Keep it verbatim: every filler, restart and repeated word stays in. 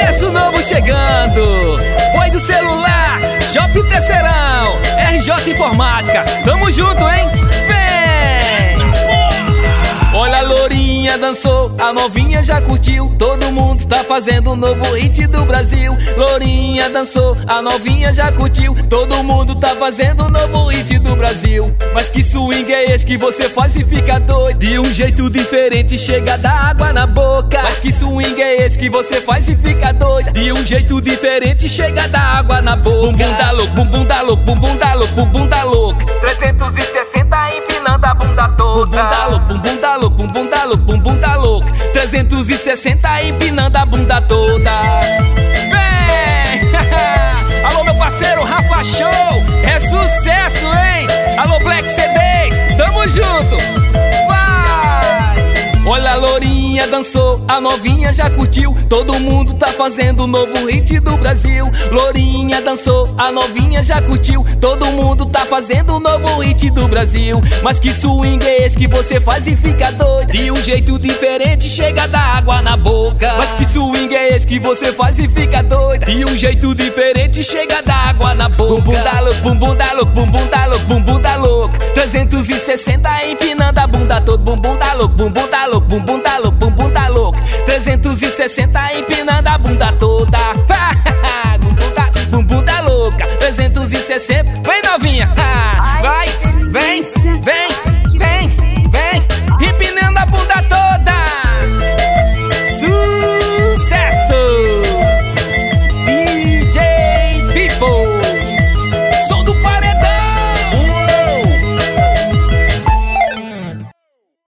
Sucesso novo chegando. Foi do celular, Shopping Terceirão, R J Informática. Tamo junto, hein? Vem! Olha, a lourinha dançou, a novinha já curtiu. Todo mundo tá fazendo um novo hit do Brasil. Lourinha dançou, a novinha já curtiu. Todo mundo tá fazendo um novo hit do Brasil. Mas que swing é esse que você faz e fica doido? De um jeito diferente chega a dar água na boca. Mas que swing é esse que você faz e fica doido? De um jeito diferente chega a dar água na boca. Bumbum da louco, bumbum da louco, bumbum da louco, bumbum da louco. trezentos e sessenta empinando a bunda toda. Bumbum da louco, bumbum da louco, bumbum da louco, bumbum da louco. trezentos e sessenta empinando a bunda toda. Vem! Alô, meu parceiro Rafa Show, é sucesso, hein? Alô, Black C Ds, tamo junto. Vai! Olha, a lourinha dançou, a novinha já curtiu. Todo mundo tá fazendo um novo hit do Brasil. Lourinha dançou, a novinha já curtiu. Todo mundo tá fazendo um novo hit do Brasil. Mas que swing é esse que você faz e fica doido? De um jeito diferente chega a dar água na boca. Mas que swing é esse que você faz e fica doido? De um jeito diferente chega a dar água na boca. Bumbum da louco, bumbum da louco, bumbum da louco, bumbum da louco. trezentos e sessenta empinando a bunda toda. Bumbum da louco, bumbum da louco, bumbum da louco, bumbum da louco. trezentos e sessenta empinando a bunda toda. Bumbum da, bumbum da louca. trezentos e sessenta, vem novinha. Vai, vem, vem, vem, vem. Empinando a bunda toda.